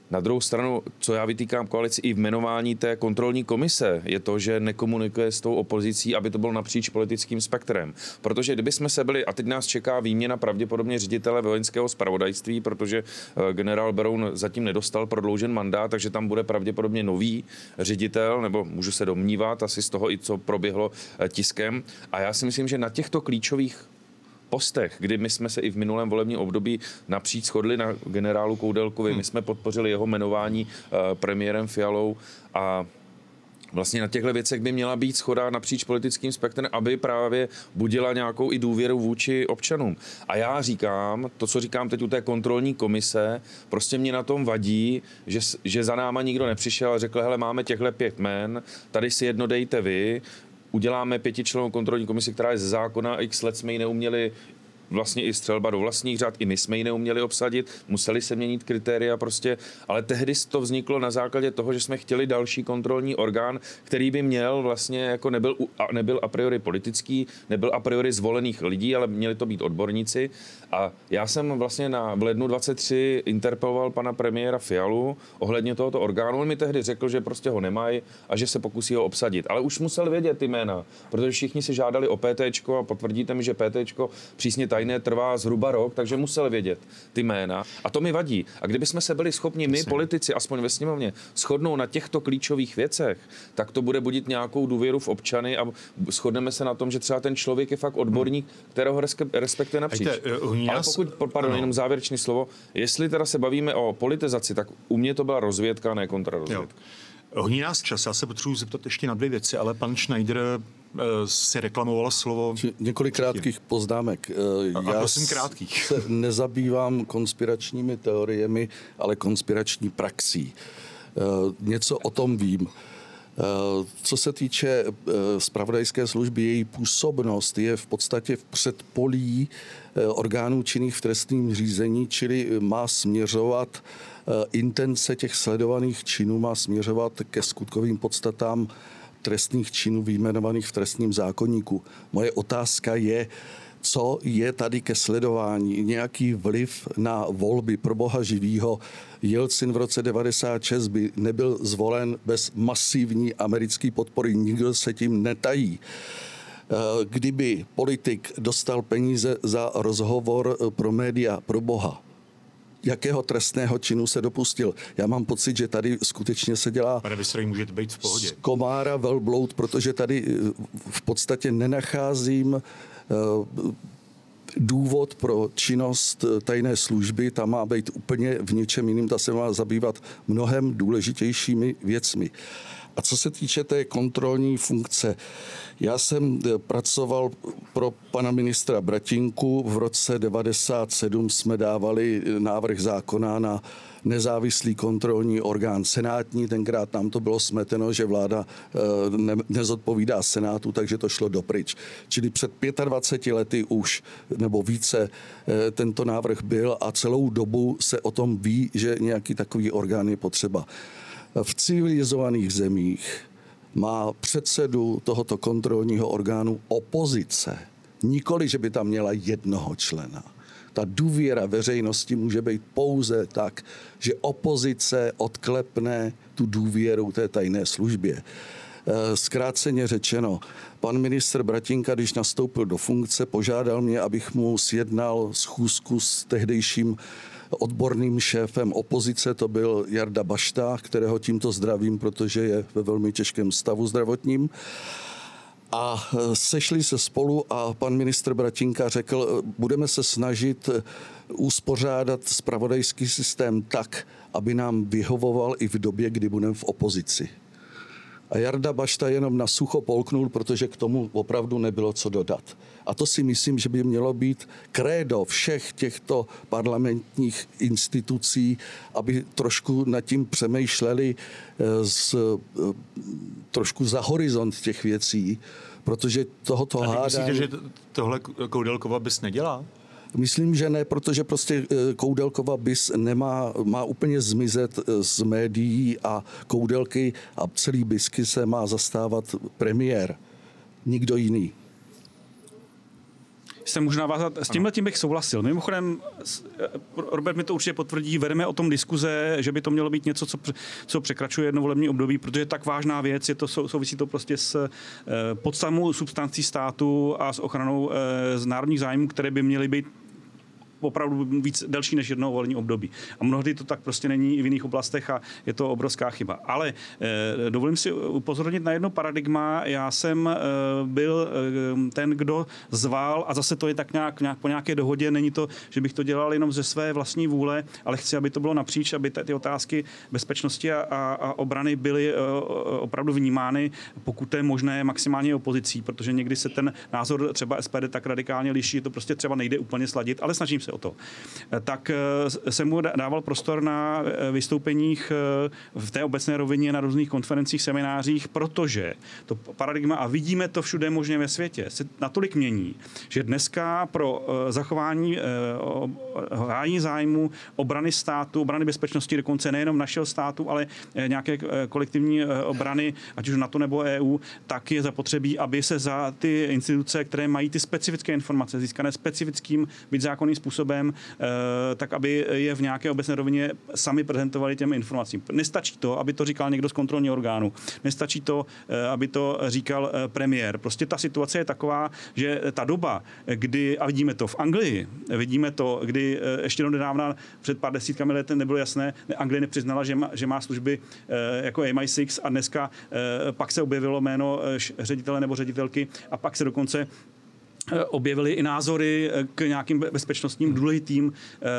Na druhou stranu, co já vytýkám koalici i v jmenování té kontrolní komise, je to, že nekomunikuje s tou opozicí, aby to bylo napříč politickým spektrem. Protože kdybychom se byli, a teď nás čeká výměna pravděpodobně ředitele vojenského zpravodajství, protože generál Beroun zatím nedostal prodloužen mandát, takže tam bude pravděpodobně nový ředitel, nebo můžu se domnívat asi z toho i co proběhlo tiskem. A já si myslím, že na těchto klíčových postech, kdy my jsme se i v minulém volebním období napříč shodli na generálu Koudelkovi, my jsme podpořili jeho jmenování premiérem Fialou a vlastně na těchto věcech by měla být shoda napříč politickým spektrem, aby právě budila nějakou i důvěru vůči občanům. A já říkám, to, co říkám teď u té kontrolní komise, prostě mě na tom vadí, že za náma nikdo nepřišel a řekl, hele, máme těchto 5 jmen, tady si jedno dejte vy, uděláme 5člennou kontrolní komisi, která je ze zákona, x let jsme ji neuměli, vlastně i střelba do vlastních řad, i my jsme ji neuměli obsadit, museli se měnit kritéria prostě, ale tehdy to vzniklo na základě toho, že jsme chtěli další kontrolní orgán, který by měl vlastně, jako nebyl a priori politický, nebyl a priori zvolených lidí, ale měli to být odborníci. A já jsem vlastně v lednu 23 interpeloval pana premiéra Fialu ohledně tohoto orgánu. On mi tehdy řekl, že prostě ho nemají a že se pokusí ho obsadit. Ale už musel vědět ty jména, protože všichni si žádali o PTčko a potvrdíte mi, že PTčko přísně tajné trvá zhruba rok, takže musel vědět ty jména. A to mi vadí. A kdybychom se byli schopni my, politici, aspoň ve sněmovně, shodnou na těchto klíčových věcech, tak to bude budit nějakou důvěru v občany a shodneme se na tom, že třeba ten člověk je fakt odborník, kterého respektuje napříč. Ale pokud, pardon, jenom závěrečné slovo, jestli teda se bavíme o politizaci, tak u mě to byla rozvědka, ne kontrarozvědka. Honí nás čas, já se potřebuji zeptat ještě na 2 věci, ale pan Schneider si reklamoval slovo. Několik krátkých poznámek. Já prosím krátkých. Se nezabývám konspiračními teoriemi, ale konspirační praxí. Něco o tom vím. Co se týče zpravodajské služby, její působnost je v podstatě v předpolí orgánů činných v trestním řízení, čili má směřovat intence těch sledovaných činů, má směřovat ke skutkovým podstatám trestných činů vyjmenovaných v trestním zákoníku. Moje otázka je, co je tady ke sledování, nějaký vliv na volby pro boha živýho. Jelcin v roce 96 by nebyl zvolen bez masivní americké podpory, nikdo se tím netají. Kdyby politik dostal peníze za rozhovor pro média, pro boha, jakého trestného činu se dopustil. Já mám pocit, že tady skutečně se dělá Pane Vystroj, můžete být v pohodě. z komára velbloud, protože tady v podstatě nenacházím důvod pro činnost tajné služby, ta má být úplně v něčem jiným, ta se má zabývat mnohem důležitějšími věcmi. A co se týče té kontrolní funkce, já jsem pracoval pro pana ministra Bratinku. V roce 97 jsme dávali návrh zákona na nezávislý kontrolní orgán senátní. Tenkrát nám to bylo smeteno, že vláda nezodpovídá Senátu, takže to šlo dopryč. Čili před 25 lety už, nebo více, tento návrh byl a celou dobu se o tom ví, že nějaký takový orgán je potřeba. V civilizovaných zemích má předsedu tohoto kontrolního orgánu opozice. Nikoli, že by tam měla jednoho člena. Ta důvěra veřejnosti může být pouze tak, že opozice odklepne tu důvěru té tajné službě. Zkráceně řečeno, pan ministr Bratinka, když nastoupil do funkce, požádal mě, abych mu sjednal schůzku s tehdejším odborným šéfem opozice, to byl Jarda Bašta, kterého tímto zdravím, protože je ve velmi těžkém stavu zdravotním. A sešli se spolu a pan ministr Bratinka řekl, budeme se snažit uspořádat zpravodajský systém tak, aby nám vyhovoval i v době, kdy budeme v opozici. A Jarda Bašta jenom na sucho polknul, protože k tomu opravdu nebylo co dodat. A to si myslím, že by mělo být krédo všech těchto parlamentních institucí, aby trošku nad tím přemýšleli trošku za horizont těch věcí, protože tohoto hádání... Myslíte, že tohle Koudelkova BIS nedělá? Myslím, že ne, protože prostě Koudelkova BIS má úplně zmizet z médií a Koudelky a celý BISky se má zastávat premiér. Nikdo jiný. se můžu navázat, s tímhletím bych souhlasil. Mimochodem, Robert mi to určitě potvrdí, vedeme o tom diskuze, že by to mělo být něco, co překračuje jedno volební období, protože je tak vážná věc, souvisí to prostě s podstatou substancí státu a s ochranou z národních zájmů, které by měly být opravdu víc delší než jedno volební období. A mnohdy to tak prostě není i v jiných oblastech a je to obrovská chyba. Ale dovolím si upozornit na jedno paradigma. Já jsem byl ten, kdo zval, a zase to je tak nějak po nějaké dohodě, není to, že bych to dělal jenom ze své vlastní vůle, ale chci, aby to bylo napříč, aby ty otázky bezpečnosti a obrany byly opravdu vnímány, pokud to je možné, maximálně opozicí, protože někdy se ten názor třeba SPD tak radikálně liší, to prostě třeba nejde úplně sladit, ale snažím se o to. Tak jsem mu dával prostor na vystoupeních v té obecné rovině na různých konferencích, seminářích, protože to paradigma, a vidíme to všude možně ve světě, se natolik mění, že dneska pro zachování hájení zájmu obrany státu, obrany bezpečnosti, dokonce nejenom našeho státu, ale nějaké kolektivní obrany, ať už NATO nebo EU, tak je zapotřebí, aby se za ty instituce, které mají ty specifické informace získané specifickým, byť zákonným způsobem, tak aby je v nějaké obecné rovině sami prezentovali těm informacím. Nestačí to, aby to říkal někdo z kontrolního orgánu. Nestačí to, aby to říkal premiér. Prostě ta situace je taková, že ta doba, kdy, a vidíme to v Anglii, vidíme to, kdy ještě nedávna před pár desítkami let nebylo jasné, Anglie nepřiznala, že má služby jako MI6 a dneska pak se objevilo jméno ředitele nebo ředitelky a pak se dokonce objevily i názory k nějakým bezpečnostním důležitým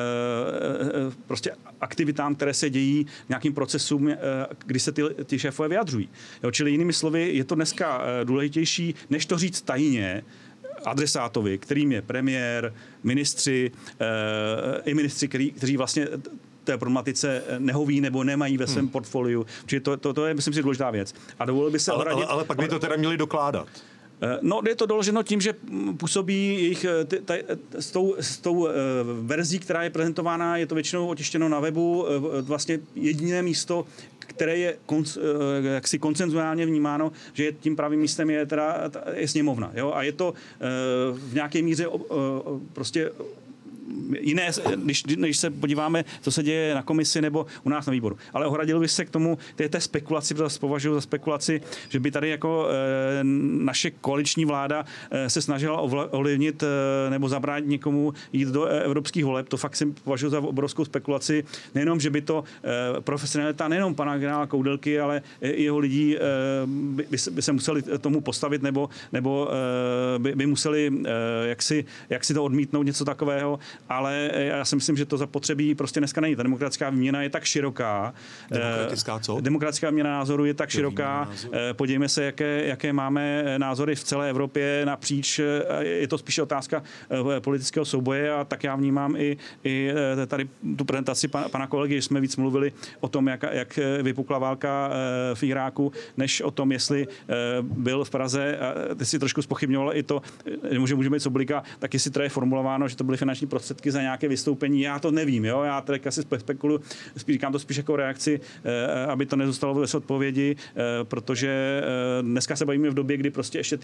prostě aktivitám, které se dějí, nějakým procesům, kdy se ty šéfové vyjadřují. Jo, čili jinými slovy, je to dneska důležitější, než to říct tajně adresátovi, kterým je premiér, ministři, i ministři, kteří vlastně té problematice nehoví nebo nemají ve svém portfoliu. Čili to je, myslím si, důležitá věc. A dovolil by se ohradit... Ale pak by to teda měli dokládat. No, je to doloženo tím, že působí jejich s tou verzí, která je prezentována, je to většinou otištěno na webu, vlastně jediné místo, které je jaksi konsenzuálně vnímáno, že tím pravým místem je je sněmovna. Jo? A je to v nějaké míře prostě jiné, když se podíváme, co se děje na komisi nebo u nás na výboru. Ale ohradil bych se k tomu, té spekulaci, protože považuji za spekulaci, že by tady jako naše koaliční vláda se snažila ovlivnit nebo zabránit někomu jít do evropských voleb. To fakt si považuji za obrovskou spekulaci. Nejenom, že by to profesionalita nejenom pana generála Koudelky, ale i jeho lidí by se museli tomu postavit nebo by museli jaksi to odmítnout, něco takového. Ale já si myslím, že to zapotřebí prostě dneska není. Ta demokratická výměna je tak široká. Demokratická co? Demokratická výměna názoru je tak široká. Podívejme se, jaké máme názory v celé Evropě napříč. Je to spíše otázka politického souboje a tak já vnímám i tady tu prezentaci pana kolegy, že jsme víc mluvili o tom, jak vypukla válka v Iráku, než o tom, jestli byl v Praze. Ty si trošku zpochybňoval i to, že může být z oblika, tak jestli to je formulováno, že to byly finanční prostředky za nějaké vystoupení. Já to nevím, jo? Já tady asi spekuluju, říkám to spíš jako reakci, aby to nezůstalo bez odpovědi, protože dneska se bavíme v době, kdy prostě ještě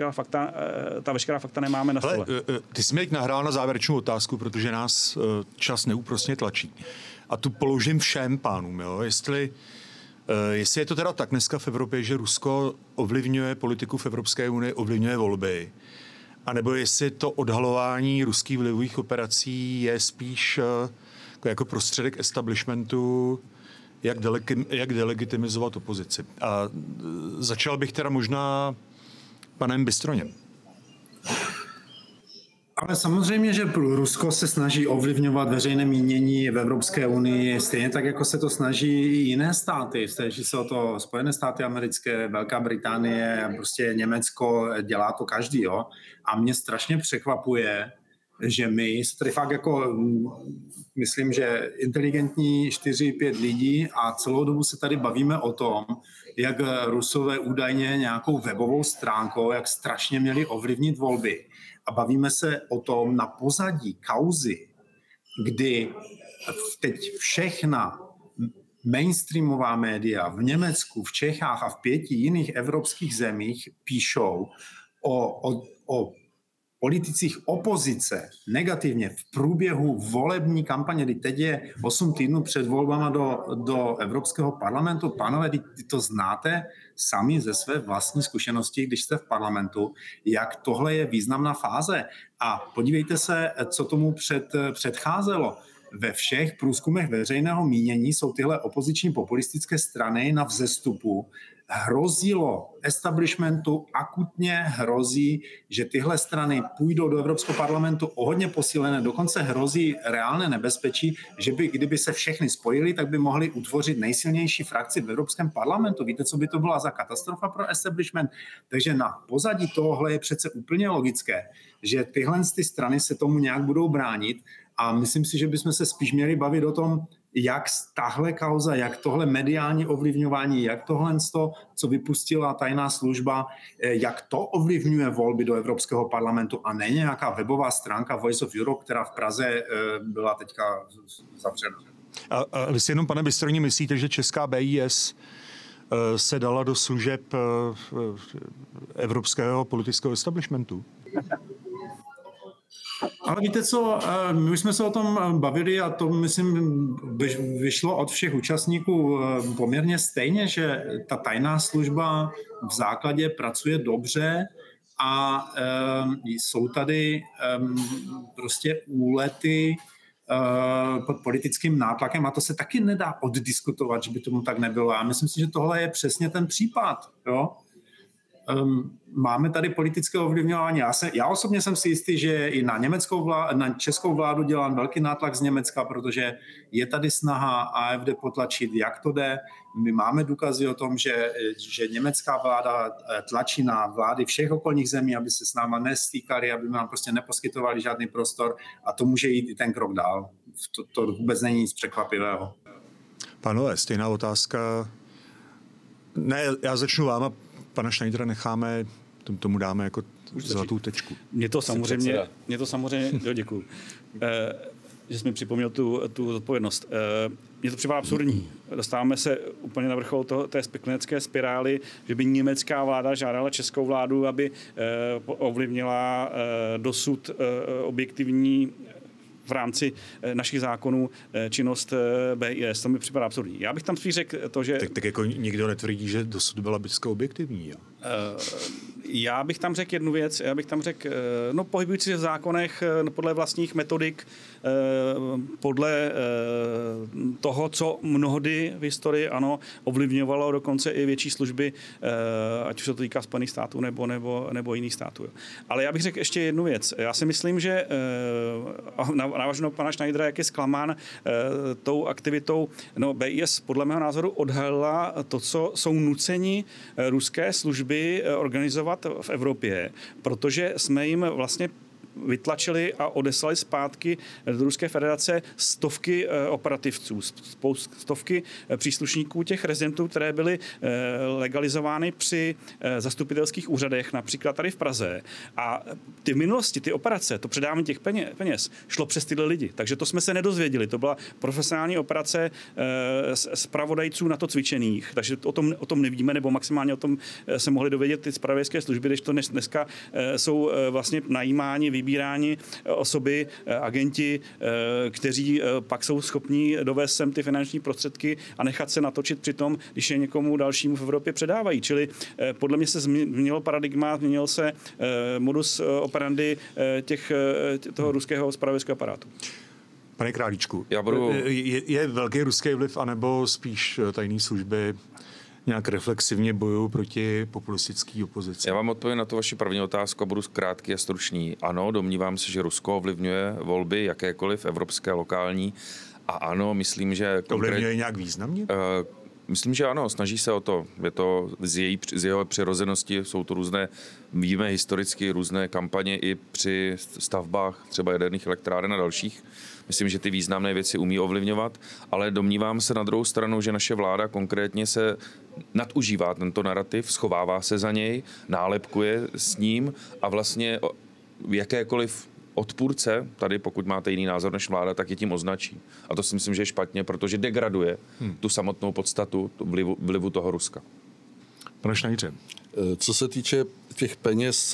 ta veškerá fakta nemáme na stole. Ty jsi mi nahrál na závěrečnou otázku, protože nás čas neúprosně tlačí. A tu položím všem pánům, jo? Jestli je to teda tak dneska v Evropě, že Rusko ovlivňuje politiku v Evropské unii, ovlivňuje volby, a nebo jestli to odhalování ruských vlivových operací je spíš jako prostředek establishmentu, jak delegitimizovat opozici. A začal bych teda možná panem Bystroněm. Ale samozřejmě, že Rusko se snaží ovlivňovat veřejné mínění v Evropské unii, stejně tak, jako se to snaží i jiné státy. Snaží se o to Spojené státy americké, Velká Británie, prostě Německo, dělá to každý. Jo? A mě strašně překvapuje, že my tady fakt jako, myslím, že inteligentní 4-5 lidí a celou dobu se tady bavíme o tom, jak Rusové údajně nějakou webovou stránkou, jak strašně měli ovlivnit volby. A bavíme se o tom na pozadí kauzy, kdy teď všechna mainstreamová média v Německu, v Čechách a v 5 jiných evropských zemích píšou o politicích opozice negativně v průběhu volební kampaně, kdy teď je 8 týdnů před volbama do Evropského parlamentu. Pánové, ty to znáte sami ze své vlastní zkušenosti, když jste v parlamentu, jak tohle je významná fáze. A podívejte se, co tomu předcházelo. Ve všech průzkumech veřejného mínění jsou tyhle opoziční populistické strany na vzestupu. Hrozilo establishmentu, akutně hrozí, že tyhle strany půjdou do Evropského parlamentu o hodně posílené, dokonce hrozí reálné nebezpečí, že by, kdyby se všechny spojili, tak by mohli utvořit nejsilnější frakci v Evropském parlamentu. Víte, co by to byla za katastrofa pro establishment? Takže na pozadí tohle je přece úplně logické, že tyhle ty strany se tomu nějak budou bránit a myslím si, že bychom se spíš měli bavit o tom, jak tahle kauza, jak tohle mediální ovlivňování, jak tohle, co vypustila tajná služba, jak to ovlivňuje volby do Evropského parlamentu a ne nějaká webová stránka Voice of Europe, která v Praze byla teďka zavřena. A vy si jenom, pane Bystroni, myslíte, že česká BIS se dala do služeb evropského politického establishmentu? Ale víte co, my už jsme se o tom bavili a to, myslím, vyšlo od všech účastníků poměrně stejně, že ta tajná služba v základě pracuje dobře a jsou tady prostě úlety pod politickým nátlakem a to se taky nedá oddiskutovat, že by tomu tak nebylo. Já myslím si, že tohle je přesně ten případ, jo? Máme tady politické ovlivňování. Já osobně jsem si jistý, že i na českou vládu dělám velký nátlak z Německa, protože je tady snaha AfD potlačit, jak to jde. My máme důkazy o tom, že německá vláda tlačí na vlády všech okolních zemí, aby se s náma nestýkali, aby nám prostě neposkytovali žádný prostor a to může jít i ten krok dál. To vůbec není nic překvapivého. Pánové, stejná otázka. Ne, já začnu váma. Pana Schneidera necháme, tomu dáme jako zlatou tečku. Mě to samozřejmě, jo, děkuju, že jsi mi připomněl tu zodpovědnost. Mně to připadá absurdní. Dostáváme se úplně na vrchol té spekulativní spirály, že by německá vláda žádala českou vládu, aby ovlivnila dosud objektivní v rámci našich zákonů činnost BIS. To mi připadá absurdní. Já bych tam spíš řekl to, že... Tak jako nikdo netvrdí, že dosud byla vždycky objektivní. Jo? Já bych tam řekl jednu věc. Já bych tam řekl, pohybující se v zákonech podle vlastních metodik, podle toho, co mnohdy v historii ovlivňovalo dokonce i větší služby, ať už se to týká Spojených států nebo jiných států. Ale já bych řekl ještě jednu věc. Já si myslím, že navážu pana Schneidera, jak je zklamán tou aktivitou. BIS podle mého názoru odhalila to, co jsou nuceni ruské služby organizovat v Evropě, protože jsme jim vlastně vytlačili a odeslali zpátky do Ruské federace stovky operativců, stovky příslušníků těch rezidentů, které byly legalizovány při zastupitelských úřadech, například tady v Praze. A ty v minulosti, ty operace, to předávání těch peněz šlo přes tyhle lidi. Takže to jsme se nedozvěděli. To byla profesionální operace zpravodajců na to cvičených. Takže o tom nevíme, nebo maximálně o tom se mohli dovědět ty zpravodajské služby, když to dneska jsou vlastně najímáni, vybíráni osoby, agenti, kteří pak jsou schopní dovést sem ty finanční prostředky a nechat se natočit při tom, když je někomu dalšímu v Evropě předávají. Čili podle mě se změnilo paradigma, změnil se modus operandi toho ruského zpravodajského aparátu. Pane Králíčku, budu... je velký ruský vliv, anebo spíš tajné služby nějak reflexivně bojují proti populistické opozici? Já vám odpovím na tu vaši první otázku a budu krátký a stručný. Ano, domnívám se, že Rusko ovlivňuje volby, jakékoliv evropské, lokální. A ano, myslím, že... Ovlivňuje nějak významně? Myslím, že ano, snaží se o to. Je to z jeho přirozenosti, jsou to různé, víme historicky, různé kampaně i při stavbách třeba jaderných elektráren a dalších. Myslím, že ty významné věci umí ovlivňovat, ale domnívám se na druhou stranu, že naše vláda konkrétně se nadužívá tento narrativ, schovává se za něj, nálepkuje s ním a vlastně jakékoliv odpůrce, tady pokud máte jiný názor než vláda, tak je tím označí. A to si myslím, že je špatně, protože degraduje tu samotnou podstatu vlivu toho Ruska. Pane Schneidře. Co se týče těch peněz,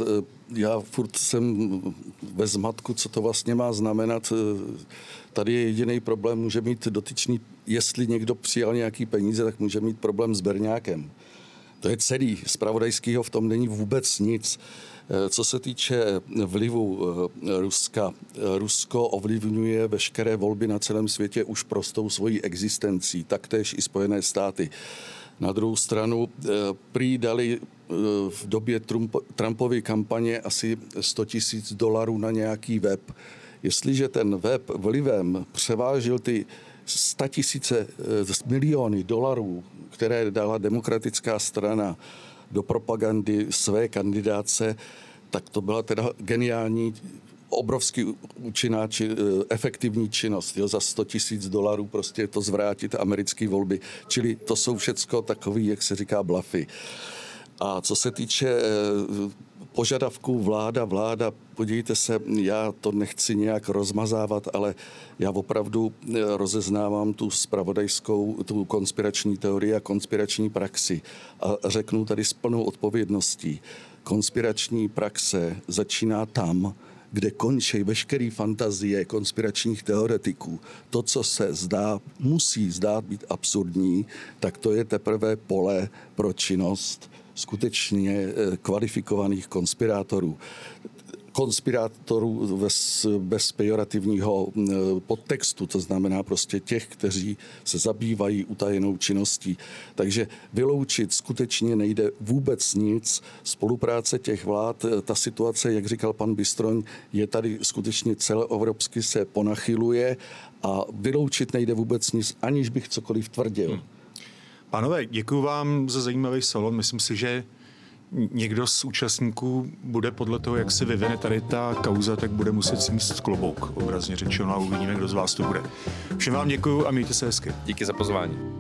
já furt jsem ve zmatku, co to vlastně má znamenat. Tady je jediný problém, může mít dotyčný, jestli někdo přijal nějaký peníze, tak může mít problém s berňákem. To je celý. Zpravodajského v tom není vůbec nic. Co se týče vlivu Ruska, Rusko ovlivňuje veškeré volby na celém světě už prostou svojí existencí, taktéž i Spojené státy. Na druhou stranu prý dali v době Trumpovy kampaně asi $100,000 na nějaký web. Jestliže ten web vlivem převážil ty 100 000 miliony dolarů, které dala demokratická strana do propagandy své kandidáce, tak to byla teda geniální, obrovsky účinná efektivní činnost. Jo, za $100,000 prostě to zvrátit americké volby. Čili to jsou všecko takový, jak se říká, blafy. A co se týče požadavků vláda, podívejte se, já to nechci nějak rozmazávat, ale já opravdu rozeznávám tu zpravodajskou, tu konspirační teorii a konspirační praxi. A řeknu tady s plnou odpovědností. Konspirační praxe začíná tam, kde končí veškeré fantazie konspiračních teoretiků. To, co se musí zdát být absurdní, tak to je teprve pole pro činnost skutečně kvalifikovaných konspirátorů. Konspirátorů bez pejorativního podtextu, to znamená prostě těch, kteří se zabývají utajenou činností. Takže vyloučit skutečně nejde vůbec nic. Spolupráce těch vlád, ta situace, jak říkal pan Bystroň, je tady skutečně celoevropsky se ponachyluje a vyloučit nejde vůbec nic, aniž bych cokoliv tvrdil. Pánové, děkuji vám za zajímavý salon. Myslím si, že někdo z účastníků bude podle toho, jak se vyvine tady ta kauza, tak bude muset smíst klobouk, obrazně řečeno, a uvidíme, kdo z vás to bude. Všem vám děkuji a mějte se hezky. Díky za pozvání.